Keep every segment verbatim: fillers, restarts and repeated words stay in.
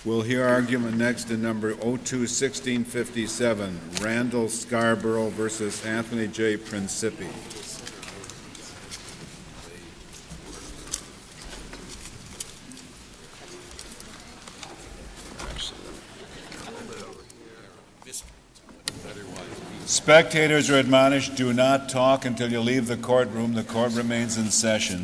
We'll hear argument next in number oh two sixteen fifty-seven, Randall Scarborough versus Anthony J. Principi. Spectators are admonished, do not talk until you leave the courtroom. The court remains in session.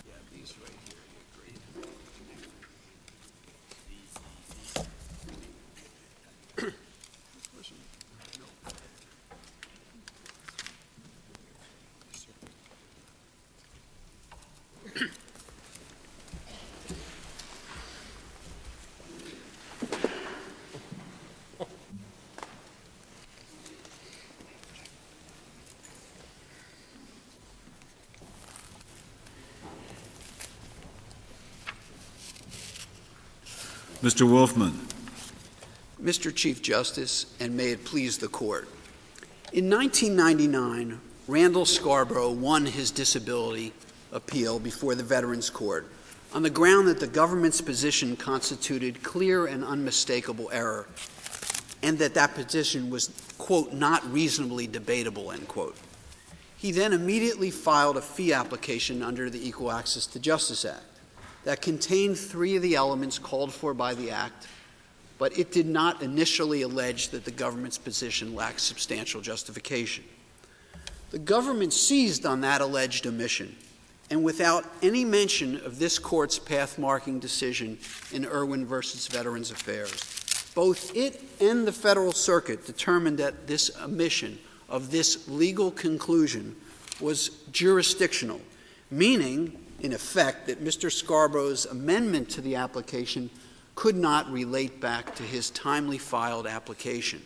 Mister Wolfman. Mister Chief Justice, and may it please the Court. In nineteen ninety-nine, Randall Scarborough won his disability appeal before the Veterans Court on the ground that the government's position constituted clear and unmistakable error, and that that position was, quote, not reasonably debatable, end quote. He then immediately filed a fee application under the Equal Access to Justice Act that contained three of the elements called for by the Act, but it did not initially allege that the government's position lacked substantial justification. The government seized on that alleged omission, and without any mention of this Court's path-marking decision in Irwin versus Veterans Affairs, both it and the Federal Circuit determined that this omission of this legal conclusion was jurisdictional, meaning, in effect, that Mister Scarborough's amendment to the application could not relate back to his timely filed application.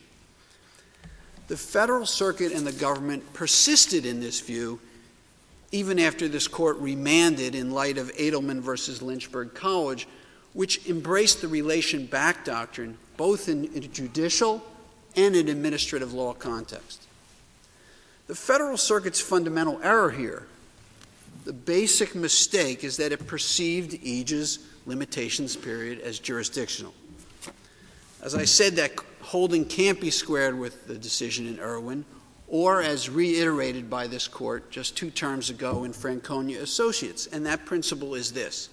The Federal Circuit and the government persisted in this view even after this Court remanded in light of Edelman versus Lynchburg College, which embraced the relation back doctrine both in a judicial and an administrative law context. The Federal Circuit's fundamental error here, the basic mistake, is that it perceived E J A's limitations period as jurisdictional. As I said, that holding can't be squared with the decision in Irwin, or as reiterated by this Court just two terms ago in Franconia Associates, and that principle is this.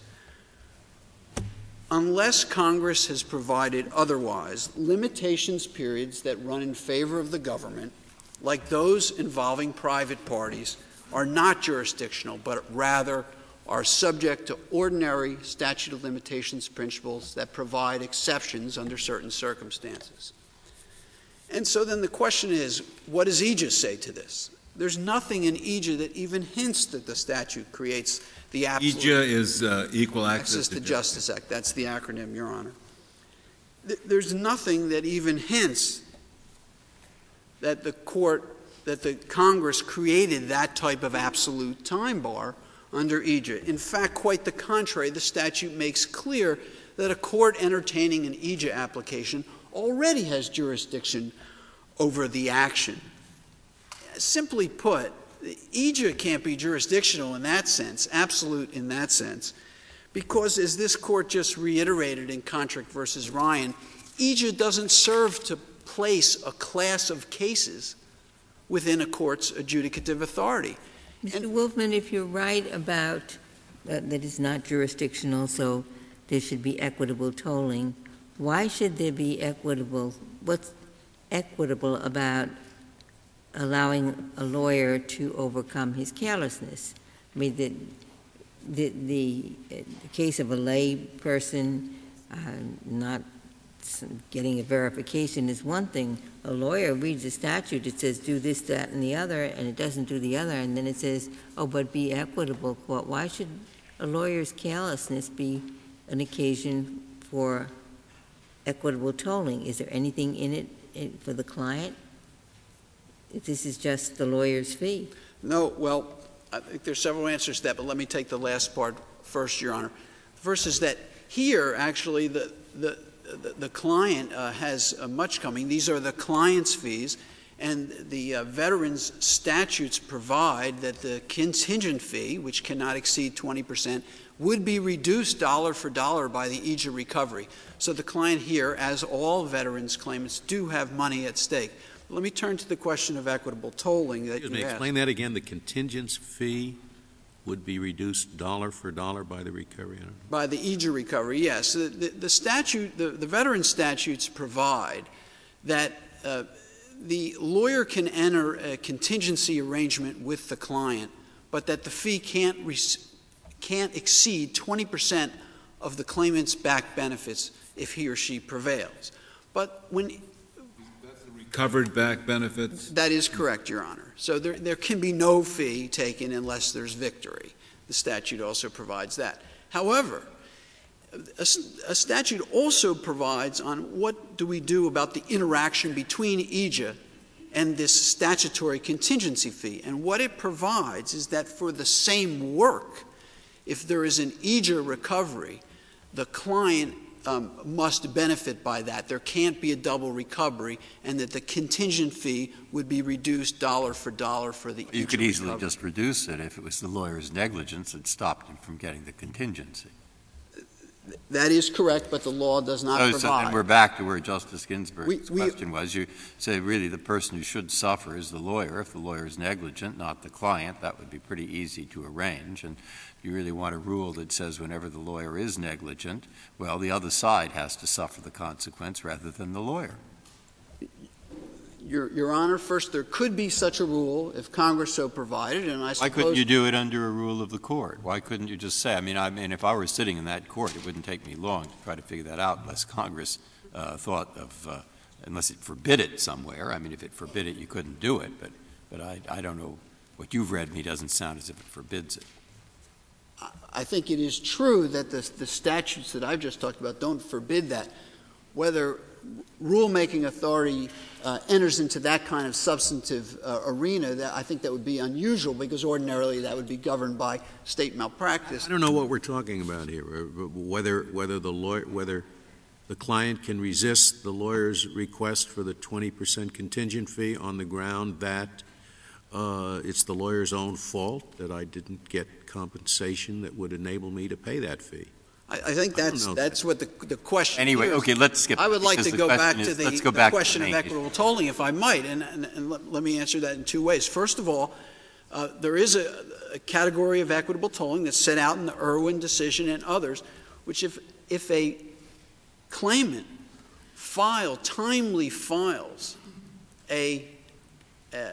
Unless Congress has provided otherwise, limitations periods that run in favor of the government, like those involving private parties, are not jurisdictional, but rather are subject to ordinary statute of limitations principles that provide exceptions under certain circumstances. And so then the question is, what does E J A say to this? There's nothing in E J A that even hints that the statute creates the absolute— E J A is uh, Equal Access, Access to, to Justice. Justice Act. That's the acronym, Your Honor. Th- there's nothing that even hints that the court, that the Congress created that type of absolute time bar under E J A. In fact, quite the contrary, the statute makes clear that a court entertaining an E J A application already has jurisdiction over the action. Simply put, E J A can't be jurisdictional in that sense, absolute in that sense, because as this Court just reiterated in Kontrick versus Ryan, E J A doesn't serve to place a class of cases within a court's adjudicative authority. Mister And Wolfman, if you're right about uh, that it's not jurisdictional, so there should be equitable tolling, why should there be equitable? What's equitable about allowing a lawyer to overcome his carelessness? I mean, the, the, the, the case of a lay person uh, not getting a verification is one thing. A lawyer reads a statute, it says do this, that, and the other, and it doesn't do the other, and then it says, oh, but be equitable. Well, why should a lawyer's carelessness be an occasion for equitable tolling? Is there anything in it, in, for the client? This is just the lawyer's fee. No, well, I think there's several answers to that, but let me take the last part first, Your Honor. First is that here, actually, the, the, the, the client uh, has uh, much coming. These are the client's fees, And the uh, veterans statutes provide that the contingent fee, which cannot exceed twenty percent, would be reduced dollar for dollar by the E J A recovery. So the client here, as all veterans claimants, do have money at stake. Let me turn to the question of equitable tolling that Excuse you me, asked. explain that again. The contingent fee would be reduced dollar for dollar by the recovery? By the E J A recovery, yes. The, the, the statute, the, the veteran statutes provide that uh, the lawyer can enter a contingency arrangement with the client, but that the fee can't, re- can't exceed twenty percent of the claimant's back benefits if he or she prevails. But when Covered back benefits? That is correct, Your Honor. So there, there can be no fee taken unless there's victory. The statute also provides that. However, a, a statute also provides on what do we do about the interaction between E J A and this statutory contingency fee. And what it provides is that for the same work, if there is an E J A recovery, the client Um, must benefit by that. There can't be a double recovery, and that the contingent fee would be reduced dollar for dollar for the You could easily recovery. just reduce it if it was the lawyer's negligence that stopped him from getting the contingency. That is correct, but the law does not Oh, provide. so then we're back to where Justice Ginsburg's We- we- question was. You say really the person who should suffer is the lawyer. If the lawyer is negligent, not the client, that would be pretty easy to arrange. And you really want a rule that says whenever the lawyer is negligent, well, the other side has to suffer the consequence rather than the lawyer. Your, Your Honor, first, there could be such a rule if Congress so provided, and I suppose... Why couldn't you do it under a rule of the court? Why couldn't you just say, I mean, I mean, if I were sitting in that court, it wouldn't take me long to try to figure that out unless Congress uh, thought of, uh, unless it forbid it somewhere. I mean, if it forbid it, you couldn't do it, but, but I, I don't know. What you've read me doesn't sound as if it forbids it. I think it is true that the, the statutes that I've just talked about don't forbid that. Whether rulemaking authority uh, enters into that kind of substantive uh, arena, that I think that would be unusual, because ordinarily that would be governed by state malpractice. I don't know what we're talking about here. uh, Whether whether the lawyer, whether the client can resist the lawyer's request for the twenty percent contingent fee on the ground that uh, it's the lawyer's own fault that I didn't get compensation that would enable me to pay that fee. I, I think I don't that's know. that's what the the question Anyway, here is. okay, let's skip. I would like because to the go back question to is- the, let's go the back to question the of main equitable tolling, if I might, and, and, and let, let me answer that in two ways. First of all, uh, there is a, a category of equitable tolling that's set out in the Irwin decision and others, which if if a claimant file timely files a, a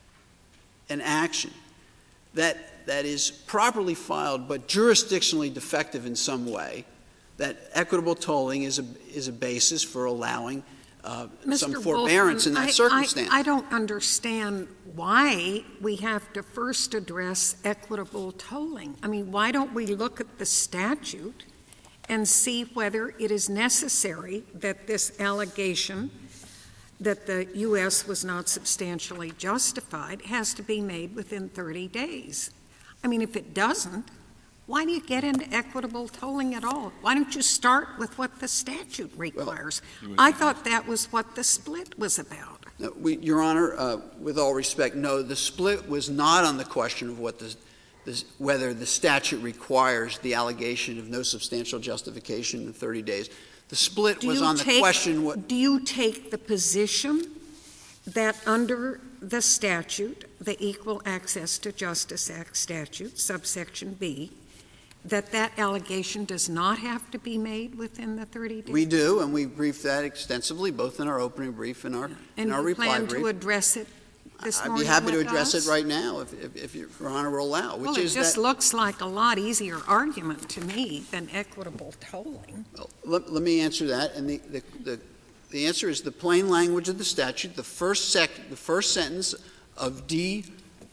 an action that that is properly filed but jurisdictionally defective in some way, that equitable tolling is a is a basis for allowing uh, some Mister forbearance Bolton, in that I- circumstance. I, I don't understand why we have to first address equitable tolling. I mean, why don't we look at the statute and see whether it is necessary that this allegation that the U S was not substantially justified has to be made within thirty days. I mean, if it doesn't, why do you get into equitable tolling at all? Why don't you start with what the statute requires? I thought that was what the split was about. No, we, Your Honor, uh, with all respect, no, the split was not on the question of what the, the, whether the statute requires the allegation of no substantial justification in thirty days. The split Do was you on the take- question what Do you take the position that under the statute, the Equal Access to Justice Act statute, subsection B, that that allegation does not have to be made within the thirty days? we do, and we briefed that extensively, both in our opening brief and our, And in our you reply plan brief. to address it this I'd be morning happy to with address us? it right now, if, if, if Your Honor will allow, which Well, it is just that. looks like a lot easier argument to me than equitable tolling. Well, let, let me answer that, and the, the, the, the answer is the plain language of the statute. The first sec, the first sentence of D,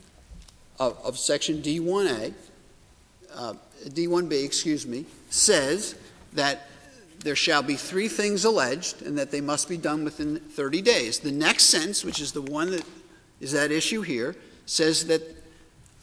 of, of section D one A, uh, D one B, excuse me, says that there shall be three things alleged, and that they must be done within thirty days. The next sentence, which is the one that is at issue here, says that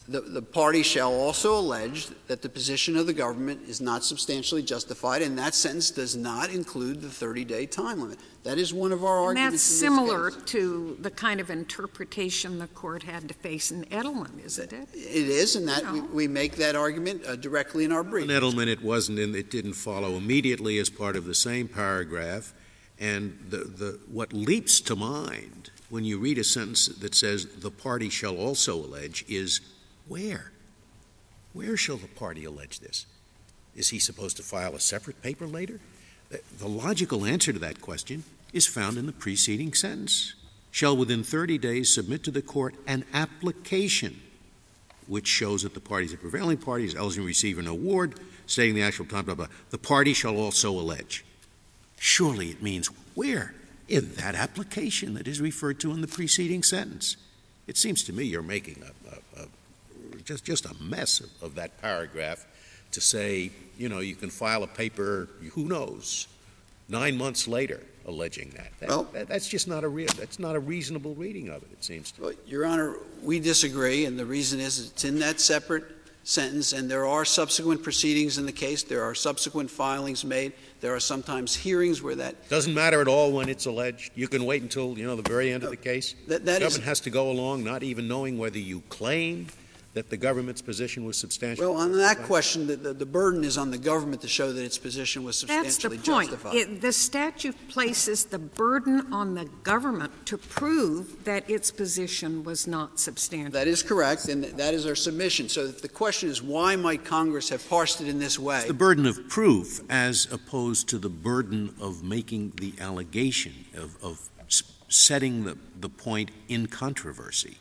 The, the party shall also allege that the position of the government is not substantially justified, and that sentence does not include the thirty-day time limit. That is one of our And arguments. that's in this similar case. to the kind of interpretation the court had to face in Edelman, isn't it? It is, and that we, No. we make that argument uh, directly in our brief. In Edelman, it wasn't in, it didn't follow immediately as part of the same paragraph, and the, the, what leaps to mind when you read a sentence that says the party shall also allege is where? Where shall the party allege this? Is he supposed to file a separate paper later? The, the logical answer to that question is found in the preceding sentence. Shall within thirty days submit to the court an application which shows that the party is a prevailing party, is eligible to receive an award, stating the actual time, blah, blah. The party shall also allege. Surely it means where? In that application that is referred to in the preceding sentence. It seems to me you're making a, a, a just, just a mess of, of that paragraph to say, you know, you can file a paper, who knows, nine months later alleging that. that, Well, that that's just not a real, that's not a reasonable reading of it, it seems to me. Well, Your Honor, we disagree, and the reason is it's in that separate sentence, and there are subsequent proceedings in the case. There are subsequent filings made. There are sometimes hearings where that Doesn't matter at all when it's alleged. You can wait until, you know, the very end of the case. that, The that is government has to go along not even knowing whether you claim that the government's position was substantial. well on that question. The, the, the burden is on the government to show that its position was That's the substantially point. justified. It, the statute places the burden on the government to prove that its position was not substantial. That is correct, and that is our submission. So the question is, why might Congress have parsed it in this way? The burden of proof as opposed to the burden of making the allegation, of, of s- setting the, the point in controversy.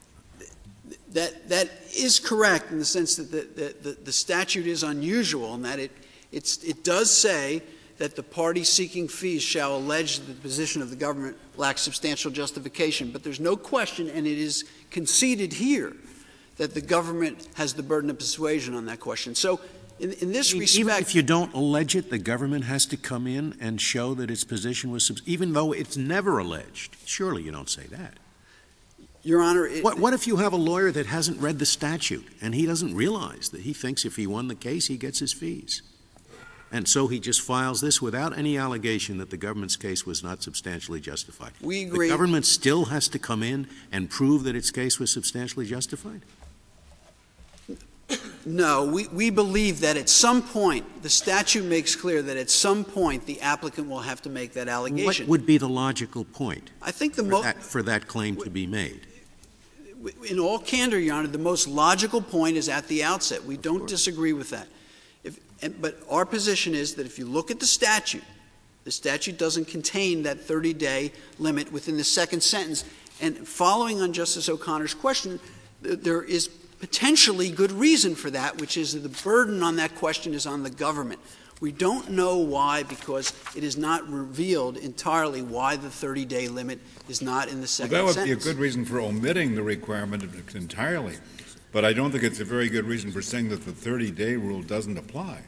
That that is correct in the sense that the, the, the statute is unusual in that it it's, it does say that the party seeking fees shall allege that the position of the government lacks substantial justification. But there's no question, and it is conceded here, that the government has the burden of persuasion on that question. So in, in this Even respect— if you don't allege it, the government has to come in and show that its position was, subs- even though it's never alleged. Surely you don't say that. Your Honor— it, What, what if you have a lawyer that hasn't read the statute and he doesn't realize that he thinks if he won the case, he gets his fees? And so he just files this without any allegation that the government's case was not substantially justified. We agree. The government still has to come in and prove that its case was substantially justified? No, we, we believe that at some point, the statute makes clear that at some point the applicant will have to make that allegation. What would be the logical point I think the for mo- that, for that claim to be made? in all candor, Your Honor, the most logical point is at the outset. We don't disagree with that. If, and, but our position is that if you look at the statute, the statute doesn't contain that thirty-day limit within the second sentence. And following on Justice O'Connor's question, th- there is potentially good reason for that, which is that the burden on that question is on the government. We don't know why, because it is not revealed entirely why the thirty-day limit is not in the second Well, that would sentence. be a good reason for omitting the requirement entirely. But I don't think it's a very good reason for saying that the thirty-day rule doesn't apply.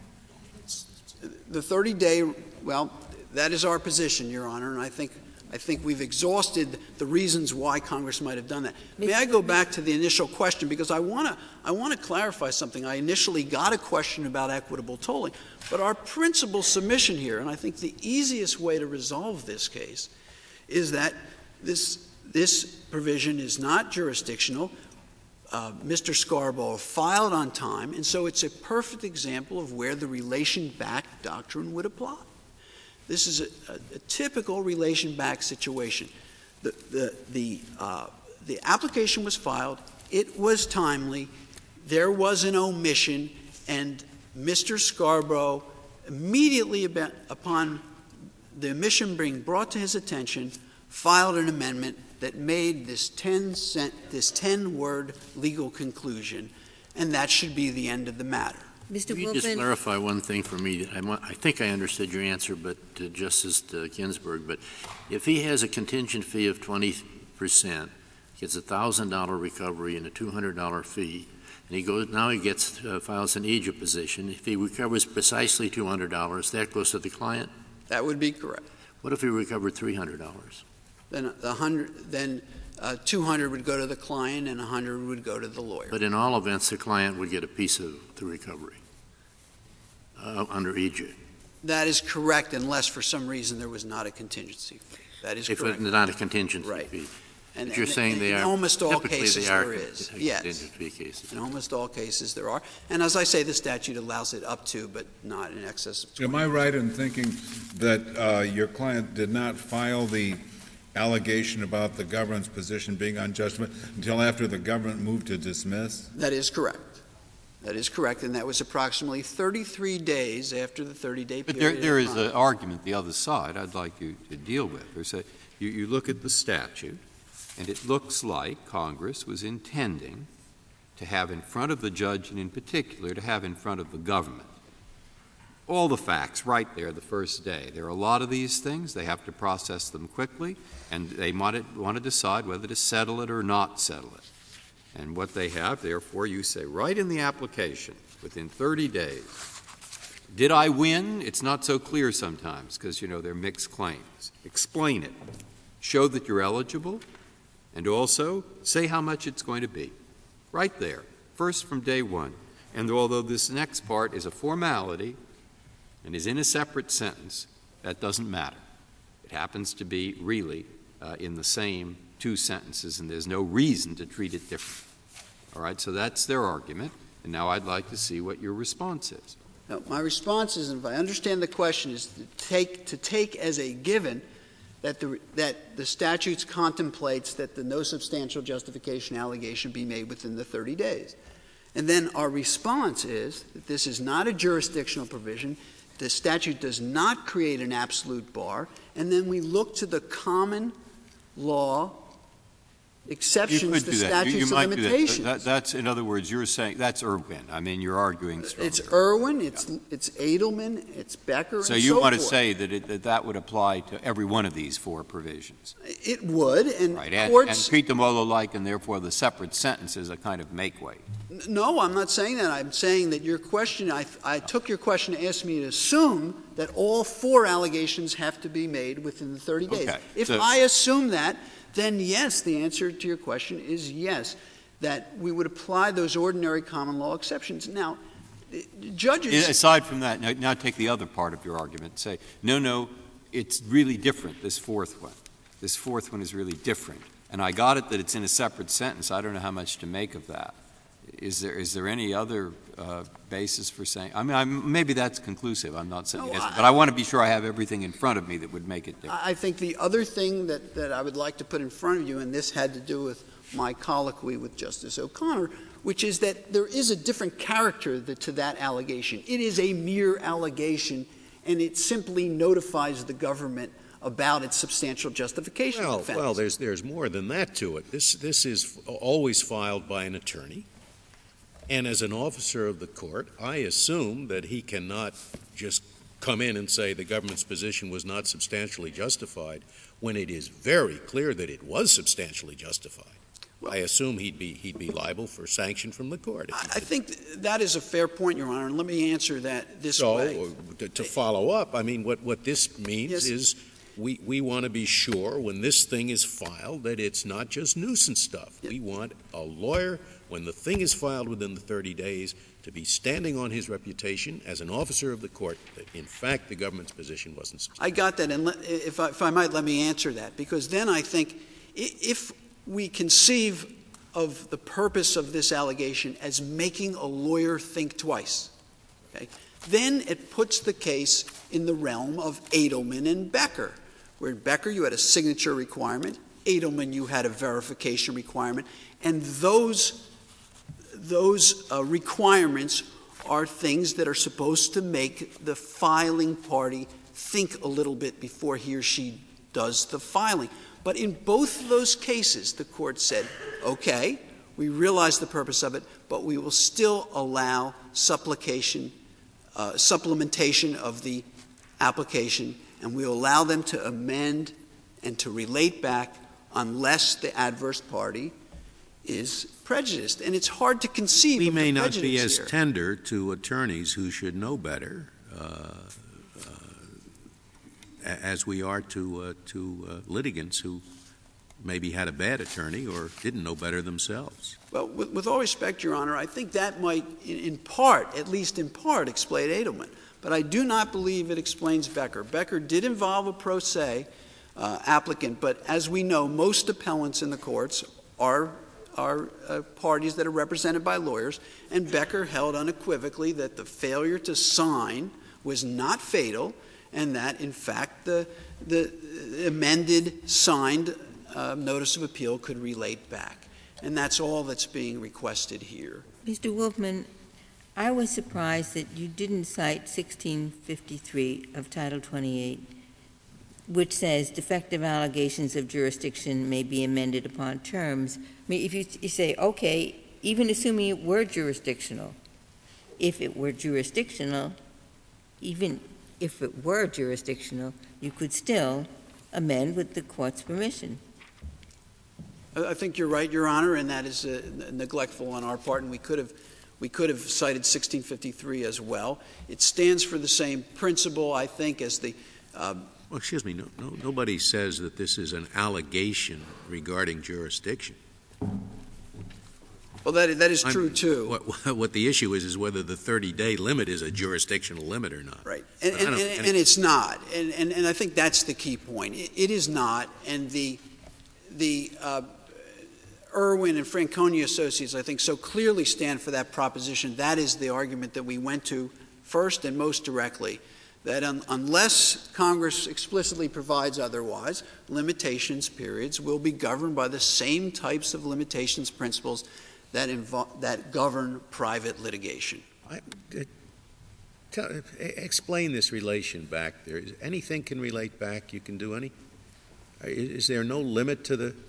The thirty-day, well, that is our position, Your Honor, and I think I think we've exhausted the reasons why Congress might have done that. May I go back to the initial question, because I want to I want to clarify something. I initially got a question about equitable tolling, but our principal submission here, and I think the easiest way to resolve this case, is that this this provision is not jurisdictional. Uh, Mister Scarborough filed on time, and so it's a perfect example of where the relation-back doctrine would apply. This is a, a, a typical relation-back situation. The, the, the, uh, the application was filed. It was timely. There was an omission, and Mister Scarborough, immediately about, upon the omission being brought to his attention, filed an amendment that made this ten cent, this ten-word legal conclusion, and that should be the end of the matter. Mister Can you Wolfman? just clarify one thing for me? I, I think I understood your answer, but to Justice Ginsburg. But if he has a contingent fee of twenty percent, gets a one thousand dollars recovery and a two hundred dollars fee, and he goes now he gets uh, files an Egypt position. If he recovers precisely two hundred dollars, that goes to the client. That would be correct. What if he recovered three hundred dollars? then the hundred, then uh, two hundred would go to the client and one hundred would go to the lawyer. But in all events, the client would get a piece of the recovery uh, under E J. That is correct, unless for some reason there was not a contingency fee. That is If correct. it's not a contingency Right. fee. And, But you're and- saying and they in are, almost all typically cases they are there is. con- Yes. contingency cases. In almost all cases there are. And as I say, the statute allows it up to, but not in excess of twenty. Am I right in thinking that uh, your client did not file the allegation about the government's position being unjust until after the government moved to dismiss? That is correct. That is correct, and that was approximately thirty-three days after the thirty-day But period. there, there of is time. an argument the other side I'd like you to deal with. There's a, you, you look at the statute, and it looks like Congress was intending to have in front of the judge, and in particular to have in front of the government, all the facts right there the first day. There are a lot of these things. They have to process them quickly, and they might want to decide whether to settle it or not settle it. And what they have, therefore, you say right in the application, within thirty days, did I win? It's not so clear sometimes because, you know, they're mixed claims. Explain it. Show that you're eligible, and also say how much it's going to be. Right there, first from day one. And although this next part is a formality and is in a separate sentence, that doesn't matter. It happens to be really uh, in the same two sentences, and there's no reason to treat it differently. All right, so that's their argument, and now I'd like to see what your response is. No, my response is, and if I understand the question, is to take, to take as a given that the, that the statutes contemplates that the no substantial justification allegation be made within the thirty days. And then our response is that this is not a jurisdictional provision, the statute does not create an absolute bar, and then we look to the common law You exceptions could to do that. You- statutes you of might do that. limitations. That, that's, in other words, you're saying, that's Irwin. I mean, you're arguing strongly. It's Irwin, it's, it's Edelman, it's Becker, So and you so want to forth. say that, it, that that would apply to every one of these four provisions. It would, and Right, and, and courts... treat them all alike, and therefore the separate sentences are kind of make-weight. N- No, I'm not saying that. I'm saying that your question, I, I took your question to ask me to assume that all four allegations have to be made within the thirty days. Okay, If so- I assume that, then yes, the answer to your question is yes, that we would apply those ordinary common law exceptions. Now, eh, judges... Aside from that, now, now take the other part of your argument. Say, no, no, it's really different, this fourth one. This fourth one is really different. And I got it that it's in a separate sentence. I don't know how much to make of that. Is there is there any other uh, basis for saying? I mean, I'm, maybe that's conclusive. I'm not saying No, yes, I- but I want to be sure I have everything in front of me that would make it different. I I think the other thing that, that I would like to put in front of you, and this had to do with my colloquy with Justice O'Connor, which is that there is a different character that, to that allegation. It is a mere allegation, and it simply notifies the government about its substantial justification Well, offense. well, there's, there's more than that to it. This, this is always filed by an attorney. And as an officer of the court, I assume that he cannot just come in and say the government's position was not substantially justified when it is very clear that it was substantially justified. I assume he'd be, he'd be liable for sanction from the court. if I he I did. think that is a fair point, Your Honor, and let me answer that this way. So, to, to follow up, I mean, what, what this means Yes. is we, we want to be sure when this thing is filed that it's not just nuisance stuff. Yeah. We want a lawyer, when the thing is filed within the thirty days, to be standing on his reputation as an officer of the court that, in fact, the government's position wasn't substantial. I got that, and let, if, I, if I might, let me answer that, because then I think i- if we conceive of the purpose of this allegation as making a lawyer think twice, okay, then it puts the case in the realm of Edelman and Becker, where in Becker you had a signature requirement, Edelman you had a verification requirement, and those, those uh, requirements are things that are supposed to make the filing party think a little bit before he or she does the filing. But in both of those cases, the court said, okay, we realize the purpose of it, but we will still allow supplication, uh, supplementation of the application, and we will allow them to amend and to relate back unless the adverse party is prejudiced. And it's hard to conceive We of may the not prejudice be as here. tender to attorneys who should know better uh, uh, as we are to, uh, to uh, litigants who maybe had a bad attorney or didn't know better themselves. Well, with, with all respect, Your Honor, I think that might, in, in part, at least in part, explain Edelman. But I do not believe it explains Becker. Becker did involve a pro se uh, applicant, but as we know, most appellants in the courts are are uh, parties that are represented by lawyers, and Becker held unequivocally that the failure to sign was not fatal, and that, in fact, the, the amended, signed uh, notice of appeal could relate back. And that's all that's being requested here. Mister Wolfman, I was surprised that you didn't cite sixteen fifty-three of Title twenty-eight, which says defective allegations of jurisdiction may be amended upon terms. I mean, if you, you say, okay, even assuming it were jurisdictional, if it were jurisdictional, even if it were jurisdictional, you could still amend with the court's permission. I think you're right, Your Honor, and that is uh, neglectful on our part, and we could have we could have cited sixteen fifty-three as well. It stands for the same principle, I think, as the uh, Well, excuse me, no, no, nobody says that this is an allegation regarding jurisdiction. well, that that is I'm- true too. What, what the issue is is whether the thirty-day limit is a jurisdictional limit or not. Right, and, But I and, don't- and, and and it's not, and, and, and I think that's the key point. It, it is not, and the the uh, Irwin and Franconia Associates, I think, so clearly stand for that proposition. That is the argument that we went to first and most directly, that un, unless Congress explicitly provides otherwise, limitations periods will be governed by the same types of limitations principles that invo- that govern private litigation. I, uh, tell, uh, explain this relation back there. Is, anything can relate back. You can do any. Uh, Is, is there no limit to the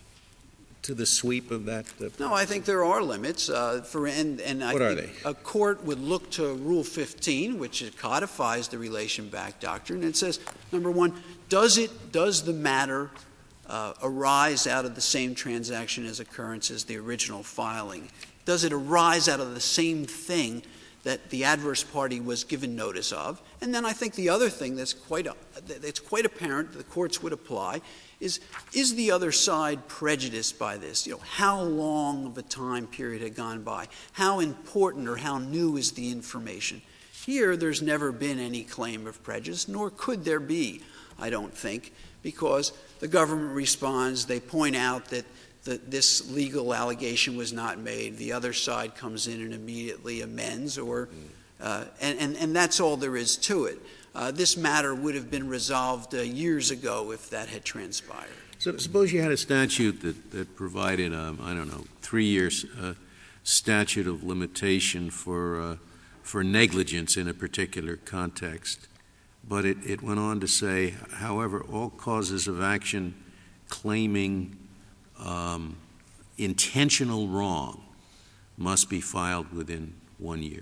to the sweep of that? Uh, No, I think there are limits. Uh, for and, and I What are think a court would look to Rule fifteen, which codifies the relation back doctrine, and it says, number one, does it does the matter uh, arise out of the same transaction as occurrence as the original filing? Does it arise out of the same thing that the adverse party was given notice of? And then I think the other thing that's quite that's quite apparent that the courts would apply is, is the other side prejudiced by this? You know, how long of a time period had gone by? How important or how new is the information? Here, there's never been any claim of prejudice, nor could there be, I don't think, because the government responds, they point out that the, this legal allegation was not made, the other side comes in and immediately amends, or, uh, and, and, and that's all there is to it. Uh, this matter would have been resolved uh, years ago if that had transpired. So suppose you had a statute that, that provided, um, I don't know, three-year uh, statute of limitation for uh, for negligence in a particular context, but it, it went on to say, however, all causes of action claiming um, intentional wrong must be filed within one year.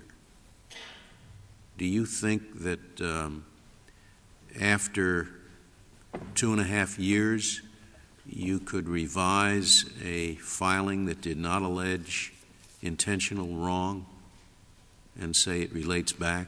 Do you think that um, after two and a half years you could revise a filing that did not allege intentional wrong and say it relates back?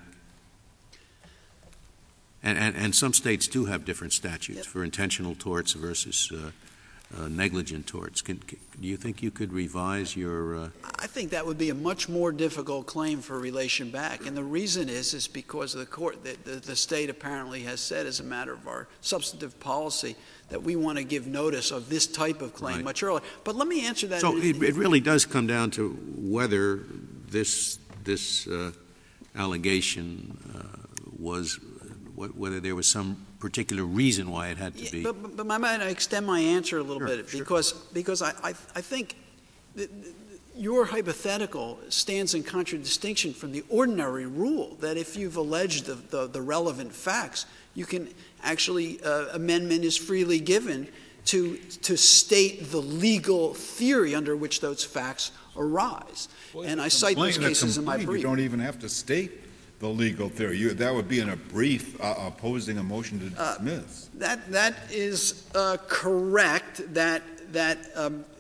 And, and, and some states do have different statutes Yep. for intentional torts versus uh, uh, negligent torts. Can, can, do you think you could revise your uh, I think that would be a much more difficult claim for relation back, and the reason is is because the court, the, the, the state apparently has said, as a matter of our substantive policy, that we want to give notice of this type of claim Right. much earlier. But let me answer that. So in- it, it really does come down to whether this this uh, allegation uh, was wh- whether there was some particular reason why it had to Yeah, be. But, but, but I might extend my answer a little Sure, bit sure. because because I, I, I think that your hypothetical stands in contradistinction from the ordinary rule that if you've alleged the, the, the relevant facts, you can actually uh, amendment is freely given to to state the legal theory under which those facts arise. And I cite those Complaint- cases in my complaint, brief. You don't even have to state the legal theory. You, that would be in a brief uh, opposing a motion to Uh, dismiss. That that is uh, correct. That that um,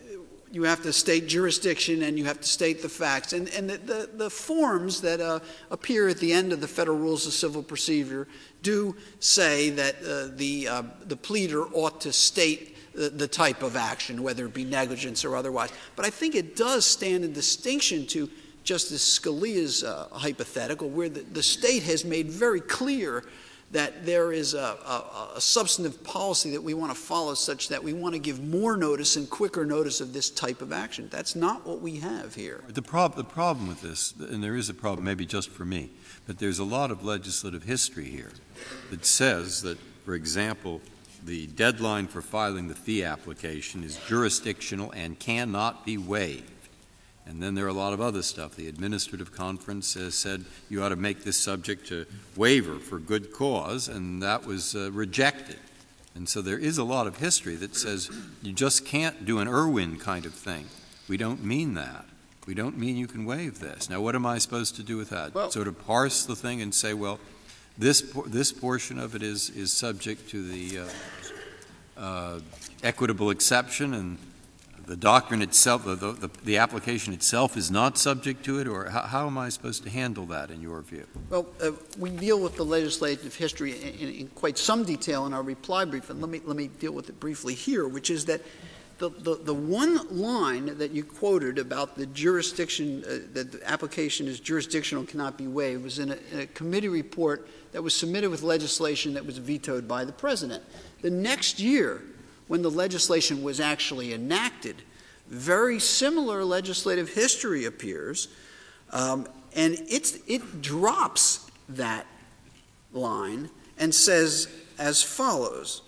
you have to state jurisdiction and you have to state the facts. And, and the, the, the forms that uh, appear at the end of the Federal Rules of Civil Procedure do say that uh, the, uh, the pleader ought to state the, the type of action, whether it be negligence or otherwise. But I think it does stand in distinction to Justice Scalia's uh, hypothetical, where the, the state has made very clear that there is a, a, a substantive policy that we want to follow such that we want to give more notice and quicker notice of this type of action. That's not what we have here. The, prob- the problem with this, and there is a problem maybe just for me, but there's a lot of legislative history here that says that, for example, the deadline for filing the fee application is jurisdictional and cannot be waived. And then there are a lot of other stuff. The administrative conference has said you ought to make this subject to waiver for good cause, and that was uh, rejected. And so there is a lot of history that says you just can't do an Irwin kind of thing. We don't mean that. We don't mean you can waive this. Now, what am I supposed to do with that? Well, sort of parse the thing and say, well, this this portion of it is, is subject to the uh, uh, equitable exception, and the doctrine itself, the, the, the application itself is not subject to it, or how, how am I supposed to handle that in your view? Well, uh, we deal with the legislative history in, in, in quite some detail in our reply brief, and let me, let me deal with it briefly here, which is that the, the, the one line that you quoted about the jurisdiction, uh, that the application is jurisdictional and cannot be waived, was in a, in a committee report that was submitted with legislation that was vetoed by the President. The next year, when the legislation was actually enacted, very similar legislative history appears, um, and it's, it drops that line and says as follows: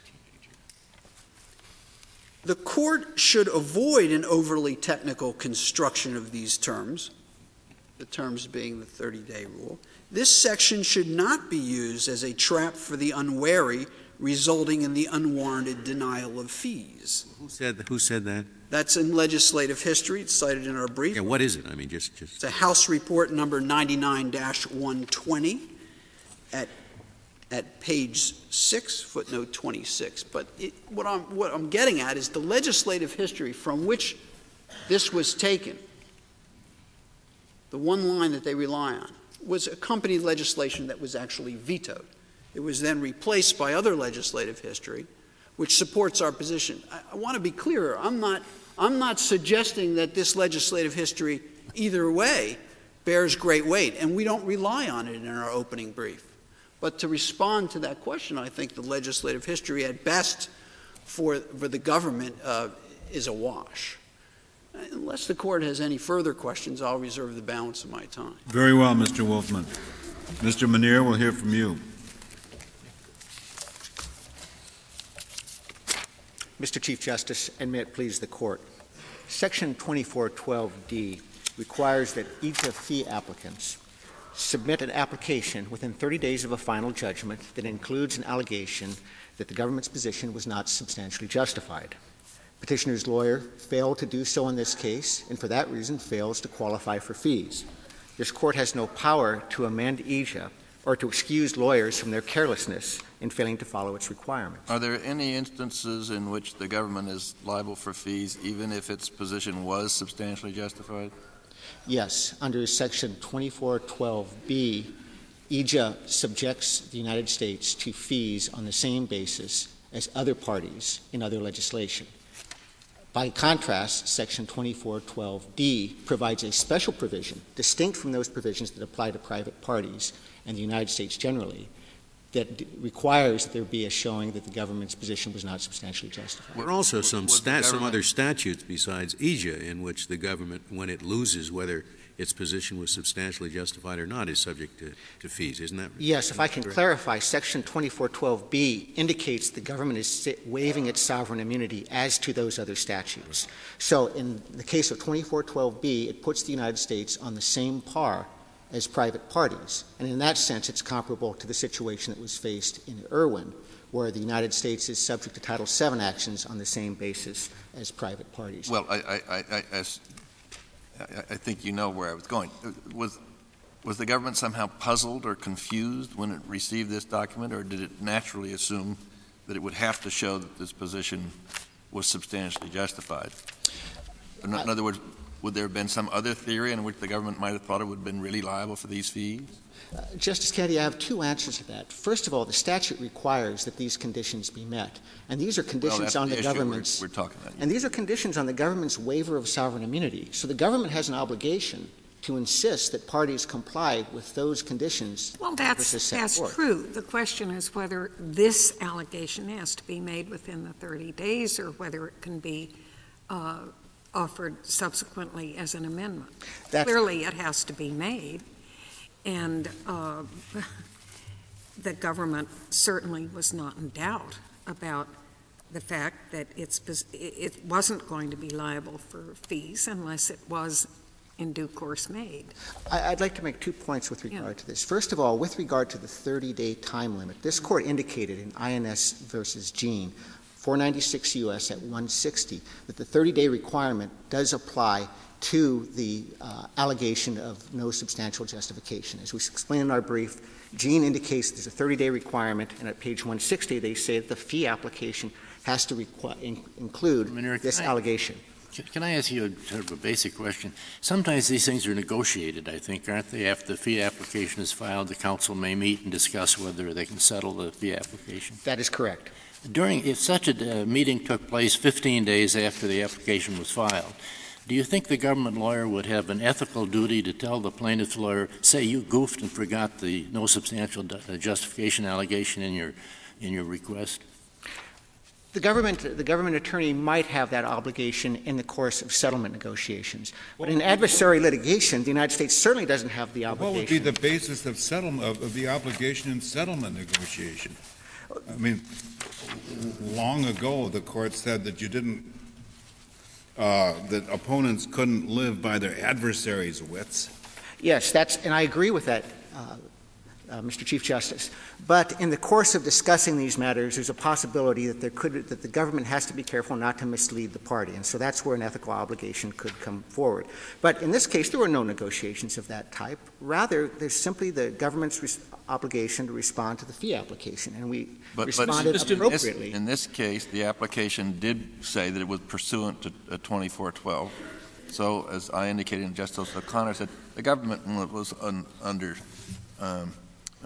the court should avoid an overly technical construction of these terms, the terms being the thirty-day rule. This section should not be used as a trap for the unwary, resulting in the unwarranted denial of fees. Who said, who said that? That's in legislative history. It's cited in our brief. Yeah, what is it? I mean, just... just It's a House report number ninety-nine dash one twenty at, at page six, footnote twenty-six. But it, what, I'm, what I'm getting at is the legislative history from which this was taken, the one line that they rely on, was accompanied legislation that was actually vetoed. It was then replaced by other legislative history, which supports our position. I, I want to be clear. I'm not, I'm not suggesting that this legislative history, either way, bears great weight, and we don't rely on it in our opening brief. But to respond to that question, I think the legislative history, at best, for, for the government uh, is a wash. Unless the Court has any further questions, I'll reserve the balance of my time. Very well, Mister Wolfman. Mister Manier, we'll hear from you. Mister Chief Justice, and may it please the Court, Section twenty-four twelve D requires that each of fee applicants submit an application within thirty days of a final judgment that includes an allegation that the government's position was not substantially justified. Petitioner's lawyer failed to do so in this case, and for that reason fails to qualify for fees. This Court has no power to amend E J A or to excuse lawyers from their carelessness in failing to follow its requirements. Are there any instances in which the government is liable for fees even if its position was substantially justified? Yes. Under Section twenty-four twelve B, E J A subjects the United States to fees on the same basis as other parties in other legislation. By contrast, Section twenty-four twelve D provides a special provision, distinct from those provisions that apply to private parties and the United States generally, that d- requires that there be a showing that the government's position was not substantially justified. There are also some, Was the stat, some government- other statutes besides E J A in which the government, when it loses whether its position was substantially justified or not, is subject to, to fees. Isn't that right? Yes, if I can Correct. clarify, Section twenty-four twelve B indicates the government is si- waiving its sovereign immunity as to those other statutes. So in the case of twenty-four twelve B, it puts the United States on the same par as private parties. And in that sense, it's comparable to the situation that was faced in Irwin, where the United States is subject to Title seven actions on the same basis as private parties. Well, I, I, I, I, as- I- I think you know where I was going. Was, was the government somehow puzzled or confused when it received this document, or did it naturally assume that it would have to show that this position was substantially justified? In, in other words, would there have been some other theory in which the government might have thought it would have been really liable for these fees? Uh, Justice Kennedy, I have two answers to that. First of all, the statute requires that these conditions be met, and these are conditions well, that's on the, the issue government's. We're, we're talking about. And these are conditions on the government's waiver of sovereign immunity. So the government has an obligation to insist that parties comply with those conditions. Well, that's, that's true. The question is whether this allegation has to be made within the thirty days or whether it can be uh, offered subsequently as an amendment. That's Clearly, it has to be made, and uh, the government certainly was not in doubt about the fact that it's, it wasn't going to be liable for fees unless it was in due course made. I'd like to make two points with regard yeah. to this. First of all, with regard to the thirty-day time limit, this Court indicated in I N S versus Gene, four ninety-six U S at one sixty, that the thirty-day requirement does apply to the uh, allegation of no substantial justification. As we explained in our brief, Gene indicates there's a thirty-day requirement, and at page one sixty they say that the fee application has to requ- in- include Minister, this I, allegation. Can I ask you a, sort of a basic question? Sometimes these things are negotiated, I think, aren't they? After the fee application is filed, the council may meet and discuss whether they can settle the fee application. That is correct. During, if such a uh, meeting took place fifteen days after the application was filed, do you think the government lawyer would have an ethical duty to tell the plaintiff's lawyer, say you goofed and forgot the no substantial justification allegation in your in your request? The government, the government attorney might have that obligation in the course of settlement negotiations. But in adversary litigation, the United States certainly doesn't have the obligation. What would be the basis of settlement of, of the obligation in settlement negotiation? I mean, long ago the court said that you didn't, uh, that opponents couldn't live by their adversaries' wits. Yes, that's, and I agree with that, uh, uh, Mister Chief Justice. But in the course of discussing these matters, there's a possibility that there could, that the government has to be careful not to mislead the party, and so that's where an ethical obligation could come forward. But in this case, there were no negotiations of that type. Rather, there's simply the government's res- obligation to respond to the fee application, and we but, responded but appropriately. In this, in this case, the application did say that it was pursuant to uh, twenty-four twelve. So, as I indicated, and Justice O'Connor said, the government was un, under um,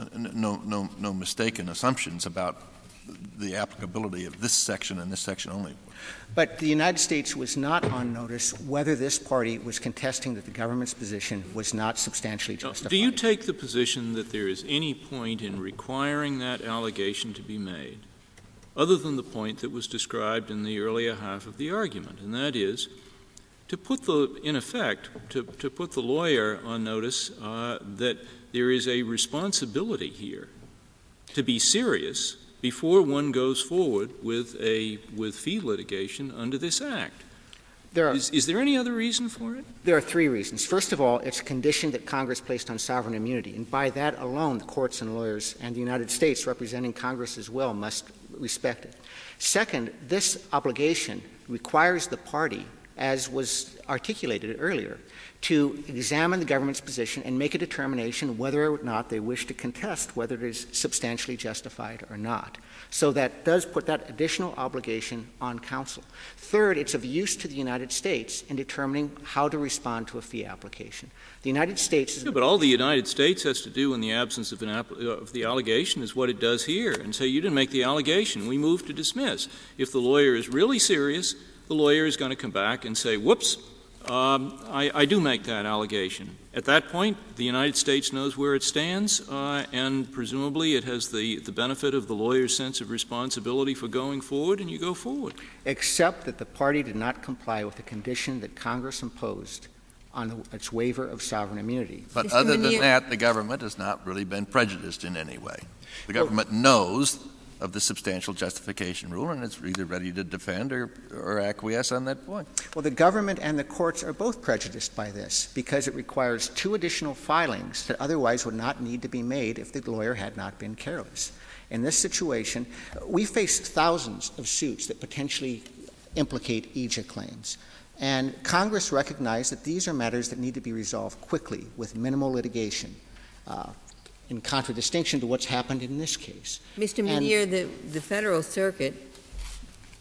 no, no, no mistaken assumptions about the applicability of this section and this section only. But the United States was not on notice whether this party was contesting that the government's position was not substantially justified. Do you take the position that there is any point in requiring that allegation to be made, other than the point that was described in the earlier half of the argument, and that is to put the, in effect, to, to put the lawyer on notice uh, that there is a responsibility here to be serious before one goes forward with a with fee litigation under this Act? There are, is, is there any other reason for it? There are three reasons. First of all, it's a condition that Congress placed on sovereign immunity, and by that alone, the courts and lawyers and the United States, representing Congress as well, must respect it. Second, this obligation requires the party, as was articulated earlier, to examine the government's position and make a determination whether or not they wish to contest whether it is substantially justified or not. So that does put that additional obligation on counsel. Third, it's of use to the United States in determining how to respond to a fee application. The United States is... Yeah, but all the United States has to do in the absence of, an app- of the allegation is what it does here, and say, you didn't make the allegation, we move to dismiss. If the lawyer is really serious, the lawyer is going to come back and say, whoops, um, I, I do make that allegation. At that point, the United States knows where it stands, uh, and presumably it has the, the benefit of the lawyer's sense of responsibility for going forward, and you go forward. Except that the party did not comply with the condition that Congress imposed on the, its waiver of sovereign immunity. But Mister other Menier, than that, the government has not really been prejudiced in any way. The government well, knows of the substantial justification rule, and it's either ready to defend or, or acquiesce on that point. Well, the government and the courts are both prejudiced by this because it requires two additional filings that otherwise would not need to be made if the lawyer had not been careless. In this situation, we face thousands of suits that potentially implicate E J A claims. And Congress recognized that these are matters that need to be resolved quickly with minimal litigation. Uh, in contradistinction to what's happened in this case. Mister Menier, the, the Federal Circuit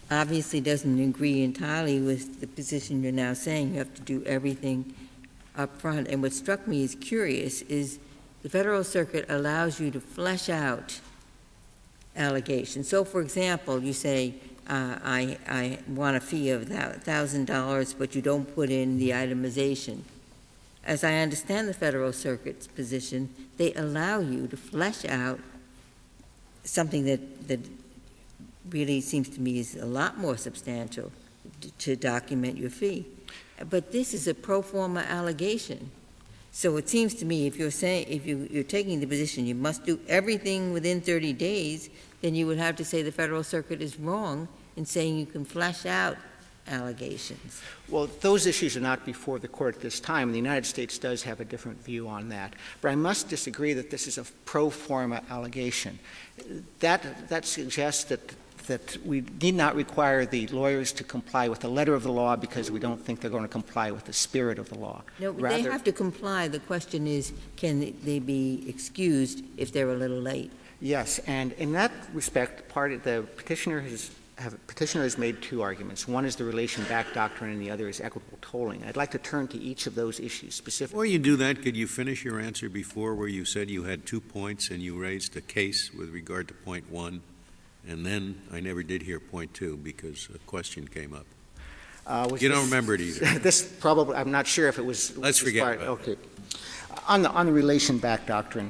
obviously doesn't agree entirely with the position you're now saying. You have to do everything up front. And what struck me as curious is the Federal Circuit allows you to flesh out allegations. So, for example, you say, uh, I, I want a fee of one thousand dollars, but you don't put in the itemization. As I understand the Federal Circuit's position, they allow you to flesh out something that, that really seems to me is a lot more substantial to, to document your fee. But this is a pro forma allegation. So it seems to me if you're saying, if you, you're taking the position you must do everything within thirty days, then you would have to say the Federal Circuit is wrong in saying you can flesh out allegations. Well, those issues are not before the court at this time. The United States does have a different view on that. But I must disagree that this is a pro forma allegation. That, that suggests that that we need not require the lawyers to comply with the letter of the law because we don't think they're going to comply with the spirit of the law. No, but Rather, they have to comply. The question is, can they be excused if they're a little late? Yes, and in that respect, part of the petitioner has have, petitioner has made two arguments. One is the relation back doctrine, and the other is equitable tolling. I'd like to turn to each of those issues specifically. Before you do that, could you finish your answer before where you said you had two points and you raised a case with regard to point one? And then I never did hear point two because a question came up. Uh, you don't this, remember it either. This probably, I'm not sure if it was. Let's was forget part, about Okay. On the, on the relation back doctrine.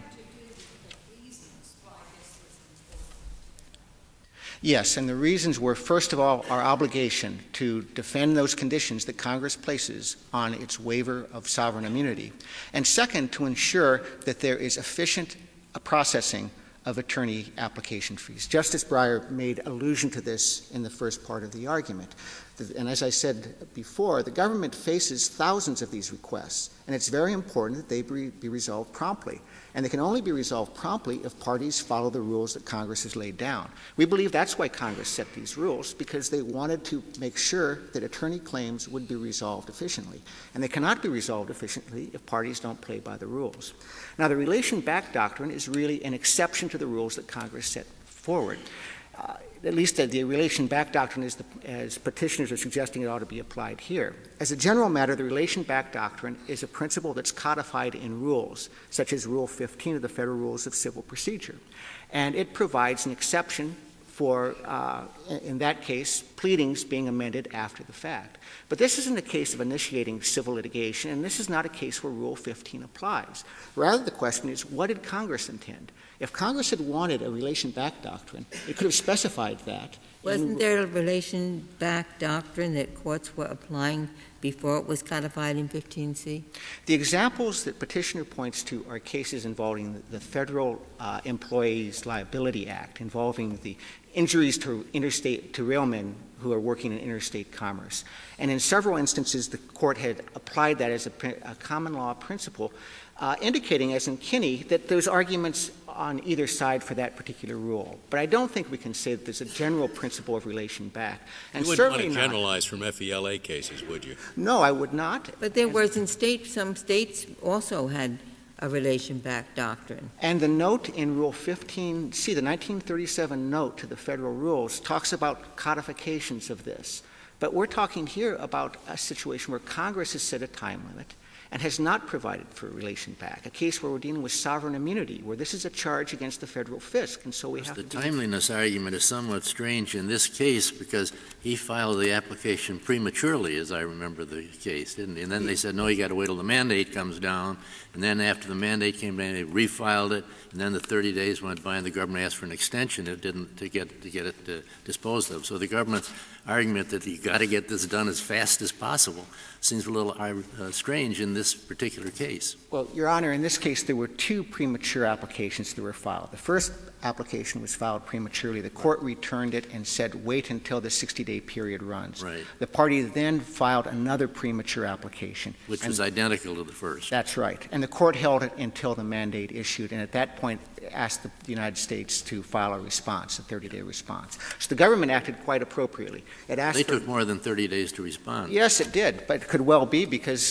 Yes, and the reasons were, first of all, our obligation to defend those conditions that Congress places on its waiver of sovereign immunity. And second, to ensure that there is efficient processing of attorney application fees. Justice Breyer made allusion to this in the first part of the argument. And as I said before, the government faces thousands of these requests, and it's very important that they be, be resolved promptly. And they can only be resolved promptly if parties follow the rules that Congress has laid down. We believe that's why Congress set these rules, because they wanted to make sure that attorney claims would be resolved efficiently. And they cannot be resolved efficiently if parties don't play by the rules. Now, the relation back doctrine is really an exception to the rules that Congress set forward. Uh, at least uh, the relation back doctrine, is the, as petitioners are suggesting, it ought to be applied here. As a general matter, the relation back doctrine is a principle that's codified in rules, such as Rule fifteen of the Federal Rules of Civil Procedure. And it provides an exception for, uh, in that case, pleadings being amended after the fact. But this isn't a case of initiating civil litigation, and this is not a case where Rule fifteen applies. Rather, the question is, what did Congress intend? If Congress had wanted a relation back doctrine, it could have specified that. Wasn't there a relation back doctrine that courts were applying before it was codified in fifteen C? The examples that petitioner points to are cases involving the Federal uh, Employees Liability Act, involving the injuries to interstate to railmen who are working in interstate commerce. And in several instances, the court had applied that as a, a common law principle, uh, indicating, as in Kinney, that those arguments on either side for that particular rule. But I don't think we can say that there's a general principle of relation back. And you wouldn't want certainly to not, generalize from F E L A cases, would you? No, I would not. But there was in state, some states also had a relation back doctrine. And the note in Rule fifteen C, the nineteen thirty-seven note to the federal rules, talks about codifications of this. But we're talking here about a situation where Congress has set a time limit and has not provided for relation back, a case where we're dealing with sovereign immunity, where this is a charge against the federal fisc, and so we have the to... The timeliness argument is somewhat strange in this case because he filed the application prematurely, as I remember the case, didn't he? And then they said, no, you got to wait till the mandate comes down, and then after the mandate came down, they refiled it, and then the thirty days went by and the government asked for an extension. It didn't to get to get it uh, disposed of. So the government's argument that you got to get this done as fast as possible seems a little uh, strange in this particular case. Well, Your Honor, in this case, there were two premature applications that were filed. The first application was filed prematurely. The court returned it and said, wait until the sixty-day period runs. Right. The party then filed another premature application. Which was identical to the first. That's right. And the court held it until the mandate issued, and at that point asked the United States to file a response, a thirty-day response. So the government acted quite appropriately. It asked they for, took more than thirty days to respond. Yes, it did, but it could well be because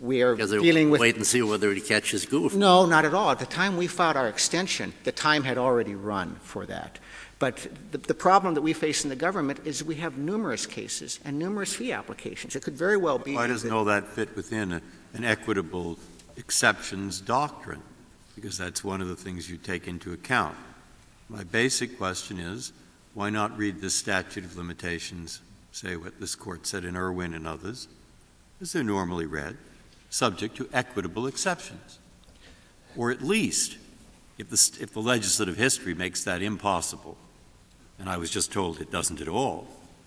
We are Because they dealing with... wait and see whether he catches goof. No, not at all. At the time we filed our extension, the time had already run for that. But the, the problem that we face in the government is we have numerous cases and numerous fee applications. It could very well be... Why doesn't all that fit within a, an equitable exceptions doctrine? Because that's one of the things you take into account. My basic question is, why not read the statute of limitations, say what this Court said in Irwin and others, as they're normally read, subject to equitable exceptions? Or at least, if the, if the legislative history makes that impossible, and I was just told it doesn't at all,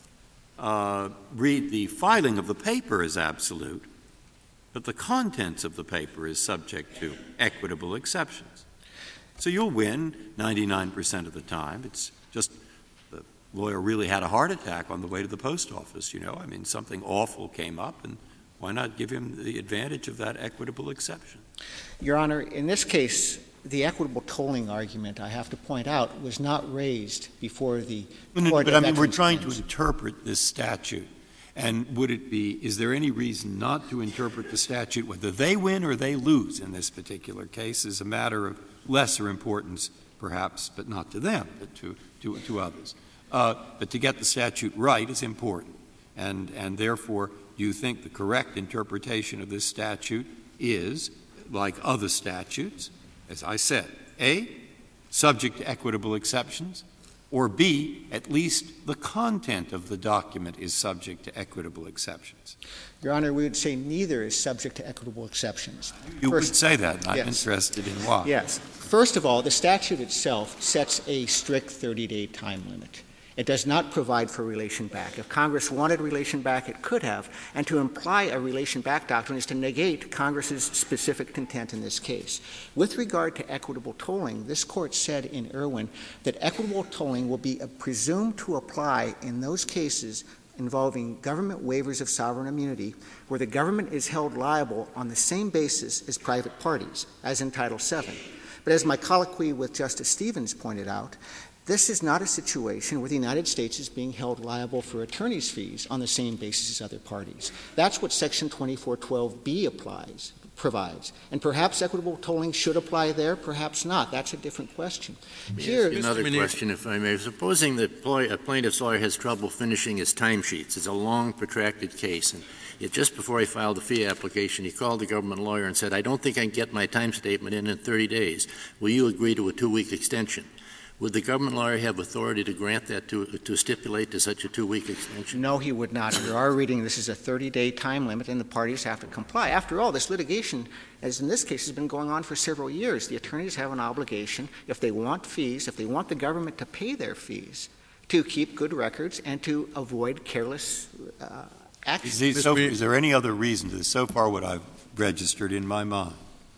uh, read the filing of the paper as absolute, but the contents of the paper is subject to equitable exceptions. So you'll win ninety-nine percent of the time. It's just the lawyer really had a heart attack on the way to the post office, you know. I mean, something awful came up, and why not give him the advantage of that equitable exception? Your Honor, in this case, the equitable tolling argument, I have to point out, was not raised before the no, Court But of I mean, we're Veterans trying Claims. to interpret this statute. And would it be, is there any reason not to interpret the statute, whether they win or they lose in this particular case, is a matter of lesser importance, perhaps, but not to them, but to, to, to others. Uh, but to get the statute right is important. And, and therefore, do you think the correct interpretation of this statute is, like other statutes, as I said, A, subject to equitable exceptions, or B, at least the content of the document is subject to equitable exceptions? Your Honor, we would say neither is subject to equitable exceptions. You First, would say that, and I'm yes. interested in why. Yes. First of all, the statute itself sets a strict thirty-day time limit. It does not provide for relation back. If Congress wanted relation back, it could have. And to imply a relation back doctrine is to negate Congress's specific intent in this case. With regard to equitable tolling, this Court said in Irwin that equitable tolling will be presumed to apply in those cases involving government waivers of sovereign immunity where the government is held liable on the same basis as private parties, as in Title seven. But as my colloquy with Justice Stevens pointed out, this is not a situation where the United States is being held liable for attorney's fees on the same basis as other parties. That's what Section twenty-four twelve B applies, provides. And perhaps equitable tolling should apply there, perhaps not. That's a different question. Here, another question, if I may. Supposing that a plaintiff's lawyer has trouble finishing his timesheets. It's a long, protracted case. And yet just before he filed the fee application, he called the government lawyer and said, I don't think I can get my time statement in in thirty days. Will you agree to a two-week extension? Would the government lawyer have authority to grant that, to, to stipulate to such a two-week extension? No, he would not. Under our reading, this is a thirty-day time limit, and the parties have to comply. After all, this litigation, as in this case, has been going on for several years. The attorneys have an obligation, if they want fees, if they want the government to pay their fees, to keep good records and to avoid careless uh, actions. Is, so, is there any other reason to this? So far, what I've registered in my mind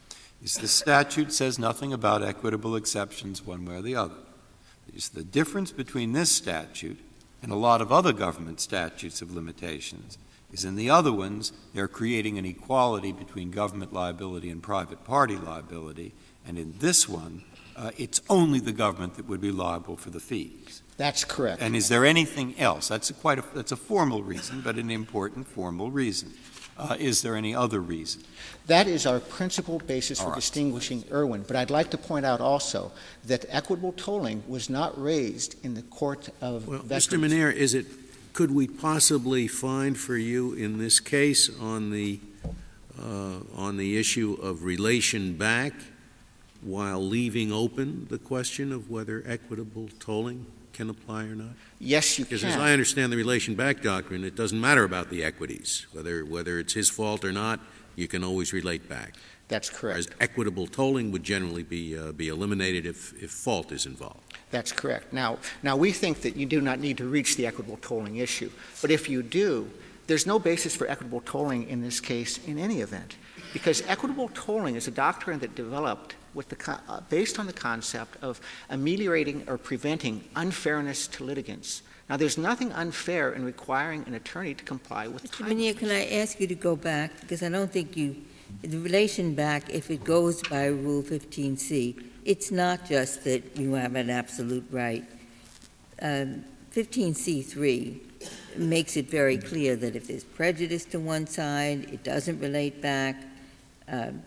is the statute says nothing about equitable exceptions one way or the other. It's the difference between this statute and a lot of other government statutes of limitations is in the other ones, they're creating an equality between government liability and private party liability, and in this one, uh, it's only the government that would be liable for the fees. That's correct. And is there anything else? That's a quite a, that's a formal reason, but an important formal reason. Uh, is there any other reason? That is our principal basis All for right. distinguishing Irwin. But I'd like to point out also that equitable tolling was not raised in the Court of Well, Veterans. Mister Minier, is it, could we possibly find for you in this case on the, uh, on the issue of relation back while leaving open the question of whether equitable tolling can apply or not? Yes, you Because can. as I understand the relation back doctrine, it doesn't matter about the equities. Whether, whether it's his fault or not, you can always relate back. That's correct. Whereas equitable tolling would generally be, uh, be eliminated if, if fault is involved. That's correct. Now, now, we think that you do not need to reach the equitable tolling issue. But if you do, there's no basis for equitable tolling in this case in any event, because equitable tolling is a doctrine that developed with the, uh, based on the concept of ameliorating or preventing unfairness to litigants. Now, there's nothing unfair in requiring an attorney to comply with Mister time. Minier, can I ask you to go back, because I don't think you, the relation back, if it goes by Rule fifteen C, it's not just that you have an absolute right. Um, fifteen C three makes it very clear that if there's prejudice to one side, it doesn't relate back. Um,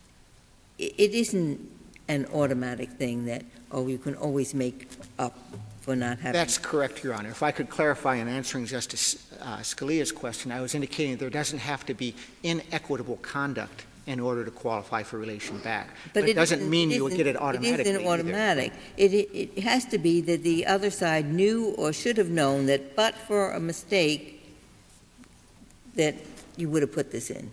it, it isn't an automatic thing that, oh, you can always make up for not having. That's correct, Your Honor. If I could clarify in answering Justice uh, Scalia's question, I was indicating there doesn't have to be inequitable conduct in order to qualify for relation back. But, but it, it doesn't mean you would get it automatically. It isn't automatic. It, it, it has to be that the other side knew or should have known that but for a mistake that you would have put this in.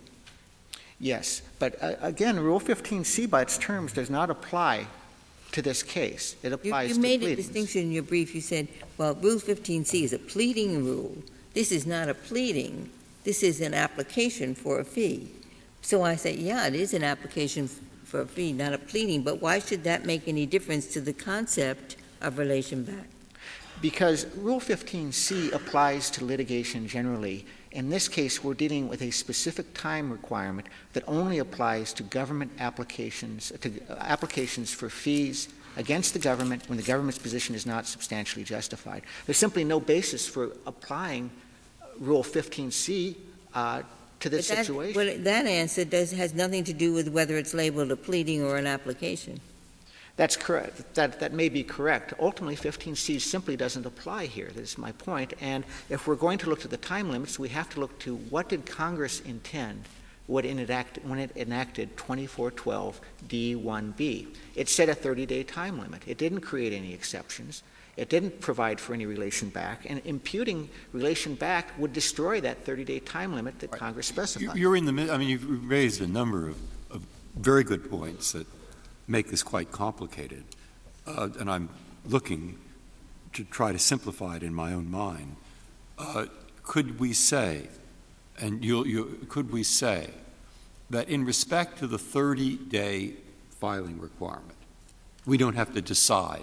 Yes. But uh, again, Rule fifteen C by its terms does not apply to this case. It applies you, you to made pleadings. a distinction in your brief. You said, well, Rule fifteen C is a pleading rule. This is not a pleading. This is an application for a fee. So I said, yeah, it is an application for a fee, not a pleading, but why should that make any difference to the concept of relation back? Because Rule fifteen C applies to litigation generally. In this case, we're dealing with a specific time requirement that only applies to government applications, to applications for fees against the government when the government's position is not substantially justified. There's simply no basis for applying Rule fifteen C uh, to this but that, situation. Well, that answer does, has nothing to do with whether it's labeled a pleading or an application. That's correct. That, that may be correct. Ultimately, fifteen C simply doesn't apply here. That is my point. And if we're going to look to the time limits, we have to look to what did Congress intend when it enacted, when it enacted twenty-four twelve D one B. It set a thirty-day time limit. It didn't create any exceptions. It didn't provide for any relation back, and imputing relation back would destroy that thirty-day time limit that right. Congress specified. You're in the mid- I mean, you've raised a number of, of very good points that make this quite complicated, uh, and I'm looking to try to simplify it in my own mind. Uh, could we say, and you'll, you, could we say that in respect to the thirty-day filing requirement, we don't have to decide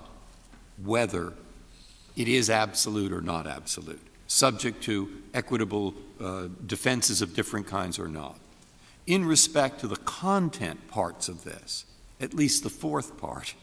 whether it is absolute or not absolute, subject to equitable uh, defenses of different kinds or not? In respect to the content parts of this, at least the fourth part,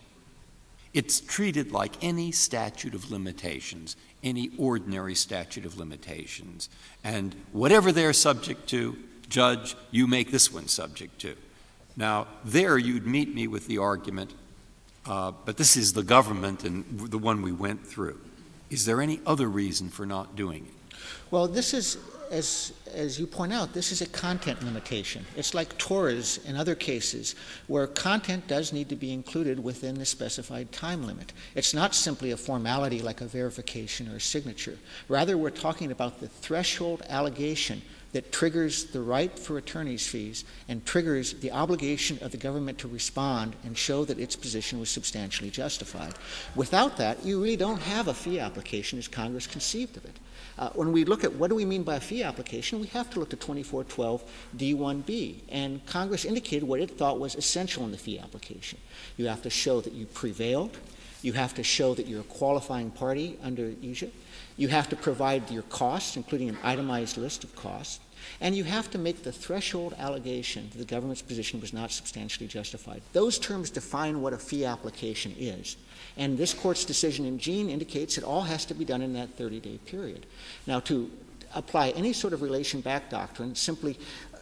it's treated like any statute of limitations, any ordinary statute of limitations. And whatever they're subject to, Judge, you make this one subject to. Now, there you'd meet me with the argument, uh, but this is the government and the one we went through. Is there any other reason for not doing it? Well, this is, as as you point out, this is a content limitation. It's like Torres in other cases where content does need to be included within the specified time limit. It's not simply a formality like a verification or a signature. Rather, we're talking about the threshold allegation that triggers the right for attorney's fees and triggers the obligation of the government to respond and show that its position was substantially justified. Without that, you really don't have a fee application as Congress conceived of it. Uh, when we look at what do we mean by a fee application, we have to look to twenty-four twelve D one B, and Congress indicated what it thought was essential in the fee application. You have to show that you prevailed. You have to show that you're a qualifying party under E J A. You have to provide your costs, including an itemized list of costs. And you have to make the threshold allegation that the government's position was not substantially justified. Those terms define what a fee application is. And this Court's decision in Gene indicates it all has to be done in that thirty-day period. Now, to apply any sort of relation back doctrine simply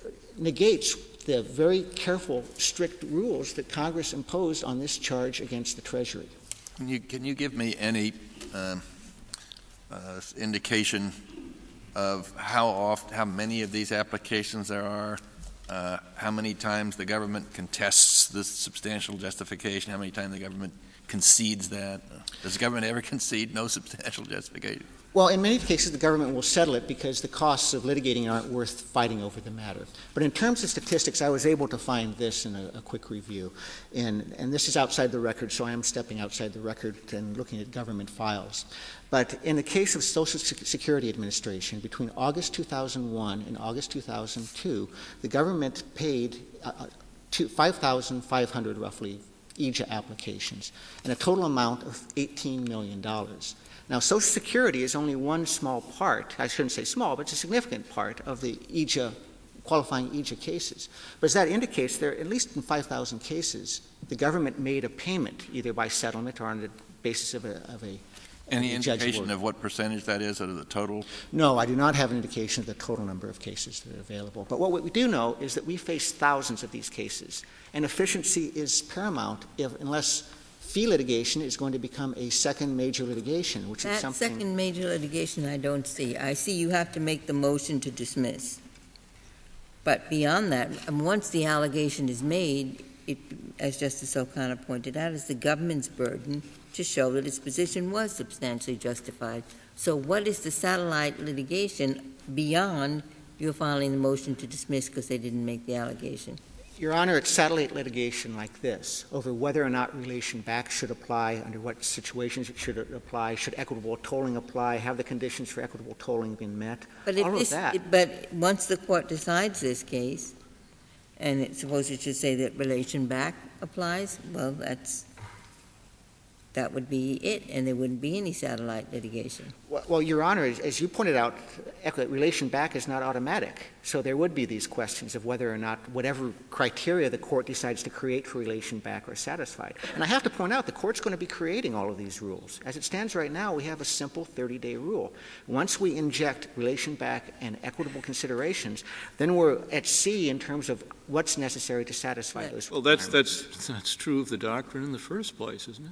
negates the very careful, strict rules that Congress imposed on this charge against the Treasury. Can you, can you give me any um, uh, indication of how often, how many of these applications there are, uh, how many times the government contests this substantial justification, how many times the government concedes that? Does the government ever concede no substantial justification? Well, in many cases, the government will settle it because the costs of litigating aren't worth fighting over the matter. But in terms of statistics, I was able to find this in a, a quick review. And, and this is outside the record, so I am stepping outside the record and looking at government files. But in the case of Social Security Administration, between August two thousand one and August two thousand two, the government paid uh, five thousand five hundred roughly E J A applications, and a total amount of eighteen million dollars. Now, Social Security is only one small part, I shouldn't say small, but it's a significant part of the E J A, qualifying E J A cases. But as that indicates, there, at least in five thousand cases, the government made a payment, either by settlement or on the basis of a, of a Any the judge indication will- of what percentage that is out of the total? No, I do not have an indication of the total number of cases that are available. But what we do know is that we face thousands of these cases, and efficiency is paramount if, unless fee litigation is going to become a second major litigation, which is That something... second major litigation I don't see. I see you have to make the motion to dismiss. But beyond that, um, once the allegation is made, it, as Justice O'Connor pointed out, it's the government's burden to show that its position was substantially justified. So what is the satellite litigation beyond your filing the motion to dismiss because they didn't make the allegation? Your Honor, it's satellite litigation like this over whether or not relation back should apply, under what situations it should apply, should equitable tolling apply, have the conditions for equitable tolling been met, But if all this, of that. it- But once the court decides this case, and it, suppose it should say that relation back applies, well, that's, that would be it, and there wouldn't be any satellite litigation. Well, well, Your Honor, as, as you pointed out, equi- relation back is not automatic. So there would be these questions of whether or not whatever criteria the court decides to create for relation back are satisfied. And I have to point out, the court's going to be creating all of these rules. As it stands right now, we have a simple thirty-day rule. Once we inject relation back and equitable considerations, then we're at sea in terms of what's necessary to satisfy Right. those Well, that's, requirements. that's, that's true of the doctrine in the first place, isn't it?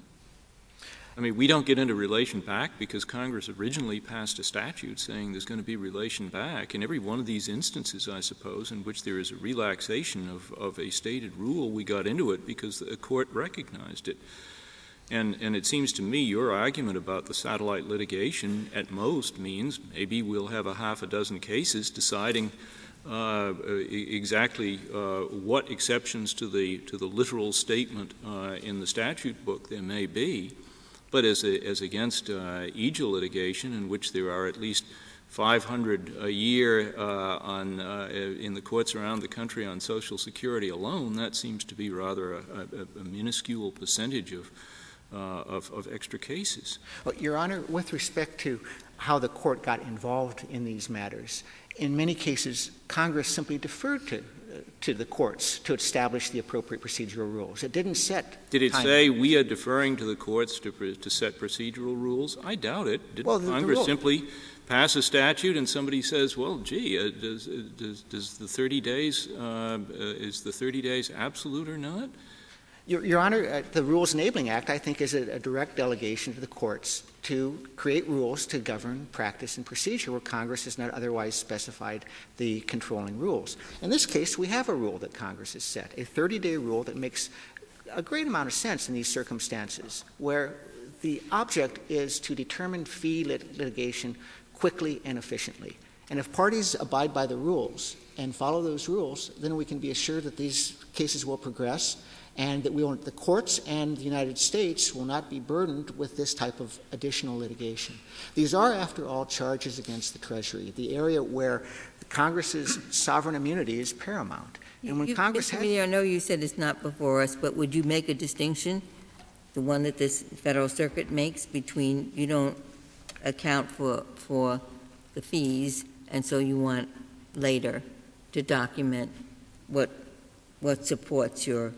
I mean, we don't get into relation back because Congress originally passed a statute saying there's going to be relation back. In every one of these instances, I suppose, in which there is a relaxation of, of a stated rule, we got into it because the court recognized it. And, and it seems to me your argument about the satellite litigation at most means maybe we'll have a half a dozen cases deciding Uh, e- exactly uh, what exceptions to the to the literal statement uh, in the statute book there may be, but as a, as against uh, E J A litigation, in which there are at least five hundred a year uh, on uh, in the courts around the country on Social Security alone, that seems to be rather a, a, a minuscule percentage of, uh, of of extra cases. Well, Your Honor, with respect to how the court got involved in these matters, in many cases, Congress simply deferred to, uh, to the courts to establish the appropriate procedural rules. It didn't set. Did it time. say we are deferring to the courts to, to set procedural rules? I doubt it. Did Well, the- the Congress rule- simply pass a statute and somebody says, well, gee, uh, does, uh, does, does the thirty days, uh, uh, is the thirty days absolute or not? Your, Your Honor, uh, the Rules Enabling Act, I think, is a, a direct delegation to the courts to create rules to govern practice and procedure where Congress has not otherwise specified the controlling rules. In this case, we have a rule that Congress has set, a thirty-day rule that makes a great amount of sense in these circumstances, where the object is to determine fee lit- litigation quickly and efficiently. And if parties abide by the rules and follow those rules, then we can be assured that these cases will progress and that we will, the courts and the United States will not be burdened with this type of additional litigation. These are, after all, charges against the Treasury, the area where Congress's sovereign immunity is paramount. And when You- Congress Mister has... Meany, I know you said it's not before us, but would you make a distinction, the one that this Federal Circuit makes, between you don't account for, for the fees, and so you want later to document what, what supports your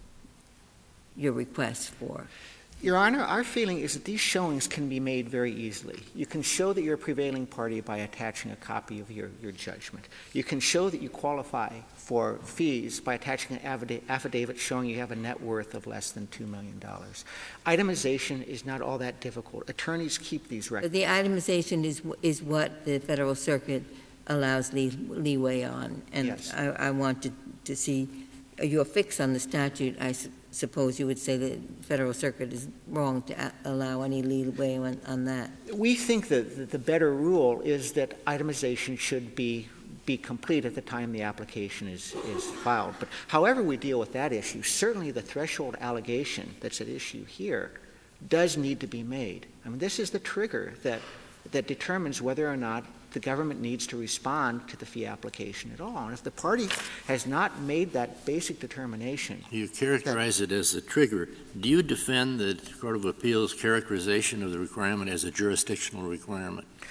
your request for? Your Honor, our feeling is that these showings can be made very easily. You can show that you're a prevailing party by attaching a copy of your, your judgment. You can show that you qualify for fees by attaching an affidavit, affidavit showing you have a net worth of less than two million dollars. Itemization is not all that difficult. Attorneys keep these But records. the itemization is, is what the Federal Circuit allows lee, leeway on. And Yes. I, I want to, to see your fix on the statute. I su- suppose you would say the Federal Circuit is wrong to a- allow any leeway on, on that. We think that the- the better rule is that itemization should be be complete at the time the application is, is filed. But however we deal with that issue, certainly the threshold allegation that's at issue here does need to be made. I mean, this is the trigger that, that determines whether or not the government needs to respond to the fee application at all. And if the party has not made that basic determination... You characterize it as a trigger. Do you defend the Court of Appeals' characterization of the requirement as a jurisdictional requirement?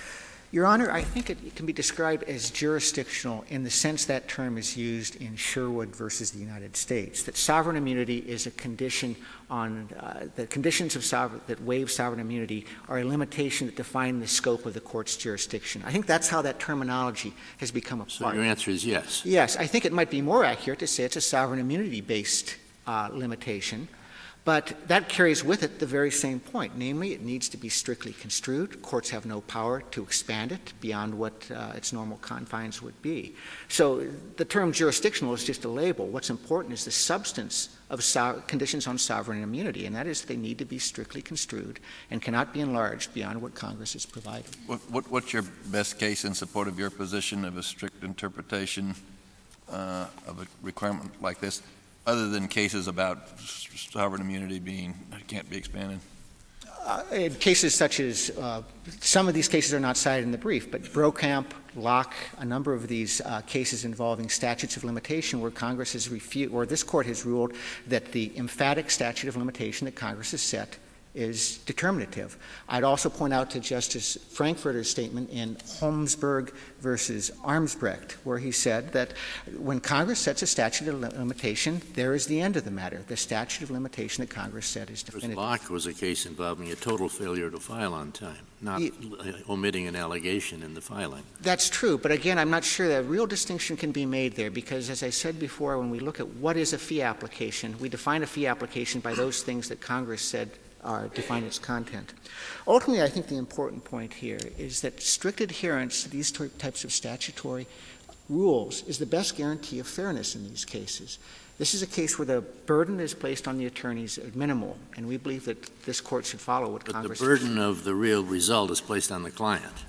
Your Honor, I think it, it can be described as jurisdictional in the sense that term is used in Sherwood versus the United States, that sovereign immunity is a condition on uh, the conditions of sovereign, that waive sovereign immunity are a limitation that define the scope of the court's jurisdiction. I think that's how that terminology has become a part. So your answer is yes? Yes. I think it might be more accurate to say it's a sovereign immunity-based uh, limitation. But that carries with it the very same point, namely it needs to be strictly construed. Courts have no power to expand it beyond what uh, its normal confines would be. So the term jurisdictional is just a label. What's important is the substance of so- conditions on sovereign immunity, and that is they need to be strictly construed and cannot be enlarged beyond what Congress has provided. What, what, what's your best case in support of your position of a strict interpretation uh, of a requirement like this, other than cases about sovereign immunity being can't be expanded? Uh, in cases such as uh, some of these cases are not cited in the brief, but Brokamp, Locke, a number of these uh, cases involving statutes of limitation where Congress has refused, or this Court has ruled that the emphatic statute of limitation that Congress has set is determinative. I'd also point out to Justice Frankfurter's statement in Holmesburg versus Armsbrecht, where he said that when Congress sets a statute of limitation, there is the end of the matter. The statute of limitation that Congress set is definitive. Locke was a case involving a total failure to file on time, not he, omitting an allegation in the filing. That's true, but again, I'm not sure that a real distinction can be made there because, as I said before, when we look at what is a fee application, we define a fee application by those things that Congress said Uh, define its content. Ultimately, I think the important point here is that strict adherence to these t- types of statutory rules is the best guarantee of fairness in these cases. This is a case where the burden is placed on the attorneys at minimal, and we believe that this Court should follow what but Congress the burden of the real result is placed on the client.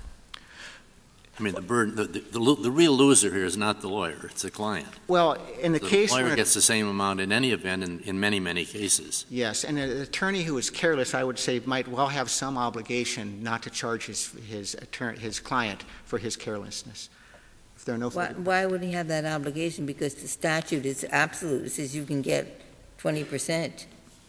I mean, the burden, the, the, the, the real loser here is not the lawyer, it's the client. Well, in the, the case lawyer where gets the same amount in any event in, in many, many cases. Yes, and an attorney who is careless, I would say, might well have some obligation not to charge his his, attorney, his client for his carelessness. If there are no why, why would he have that obligation? Because the statute is absolute. It says you can get twenty percent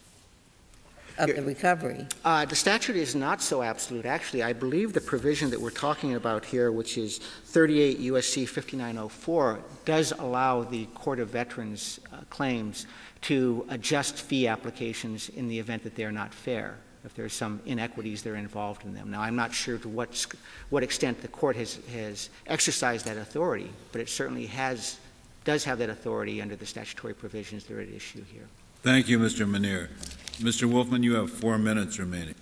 of the recovery. Uh, the statute is not so absolute. Actually, I believe the provision that we're talking about here, which is thirty-eight U S C fifty-nine oh four, does allow the Court of Veterans uh, Claims to adjust fee applications in the event that they are not fair, if there are some inequities that are involved in them. Now, I'm not sure to what, what extent the Court has, has exercised that authority, but it certainly has, does have that authority under the statutory provisions that are at issue here. Thank you, Mister Manier. Mister Wolfman, you have four minutes remaining.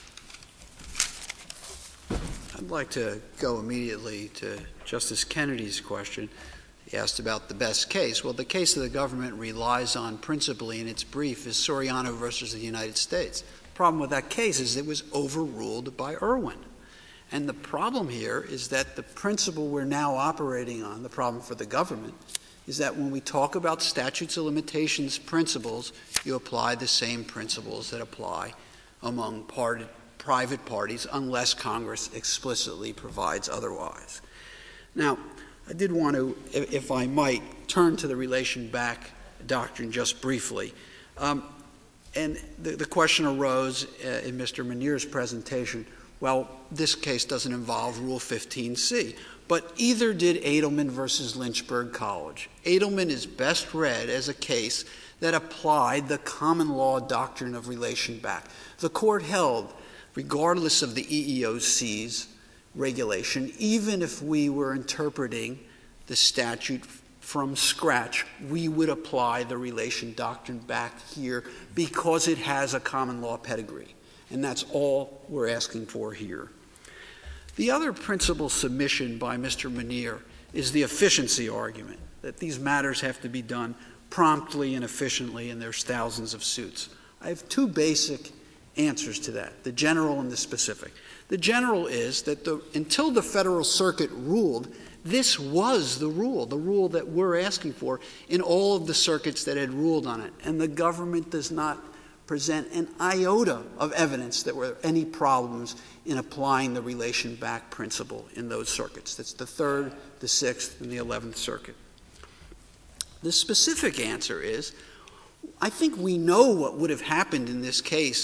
I'd like to go immediately to Justice Kennedy's question. He asked about the best case. Well, the case that the government relies on principally in its brief is Soriano versus the United States. The problem with that case is it was overruled by Irwin. And the problem here is that the principle we're now operating on, the problem for the government, is that when we talk about statutes of limitations principles, you apply the same principles that apply among part, private parties unless Congress explicitly provides otherwise. Now, I did want to, if, if I might, turn to the relation back doctrine just briefly. Um, and the, the question arose uh, in Mister Manier's presentation, well, this case doesn't involve Rule fifteen C. But either did Edelman versus Lynchburg College. Edelman is best read as a case that applied the common law doctrine of relation back. The Court held, regardless of the E E O C's regulation, even if we were interpreting the statute from scratch, we would apply the relation doctrine back here because it has a common law pedigree. And that's all we're asking for here. The other principal submission by Mister Manier is the efficiency argument, that these matters have to be done promptly and efficiently, and there's thousands of suits. I have two basic answers to that, the general and the specific. The general is that the, until the Federal Circuit ruled, this was the rule, the rule that we're asking for in all of the circuits that had ruled on it, and the government does not present an iota of evidence that were any problems in applying the relation back principle in those circuits. That's the Third, the Sixth, and the Eleventh Circuit. The specific answer is, I think we know what would have happened in this case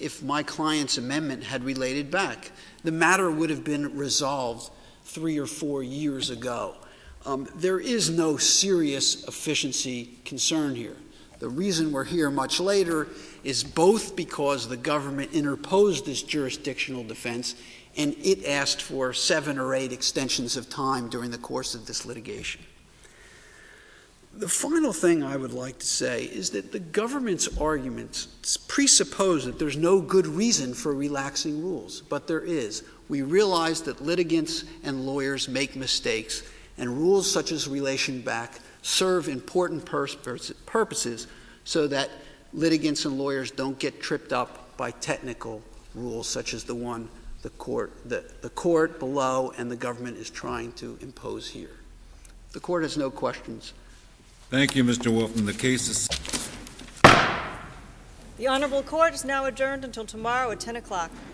if my client's amendment had related back. The matter would have been resolved three or four years ago. Um, there is no serious efficiency concern here. The reason we're here much later is both because the government interposed this jurisdictional defense and it asked for seven or eight extensions of time during the course of this litigation. The final thing I would like to say is that the government's arguments presuppose that there's no good reason for relaxing rules, but there is. We realize that litigants and lawyers make mistakes, and rules such as relation back serve important purposes so that litigants and lawyers don't get tripped up by technical rules such as the one the court, the, the court below and the government is trying to impose here. The court has no questions. Thank you, Mister Wolfman. The case is... The Honorable Court is now adjourned until tomorrow at ten o'clock.